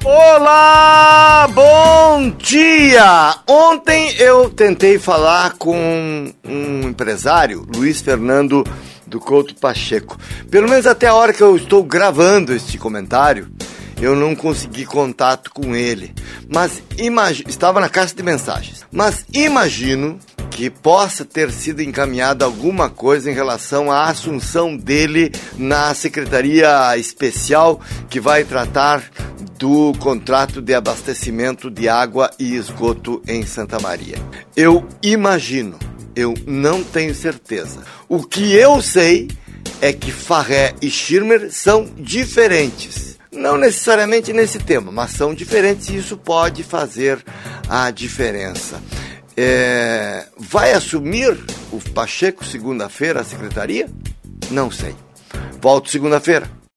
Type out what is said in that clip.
Olá, bom dia! Ontem eu tentei falar com um empresário, Luiz Fernando do Couto Pacheco. Pelo menos até a hora que eu estou gravando este comentário, eu não consegui contato com ele. Mas estava na caixa de mensagens. Mas imagino que possa ter sido encaminhada alguma coisa em relação à assunção dele na Secretaria Especial que vai tratar do contrato de abastecimento de água e esgoto em Santa Maria. Eu imagino, eu não tenho certeza. O que eu sei é que Farré e Schirmer são diferentes. Não necessariamente nesse tema, mas são diferentes e isso pode fazer a diferença. Vai assumir o Pacheco segunda-feira a secretaria? Não sei. Volto segunda-feira.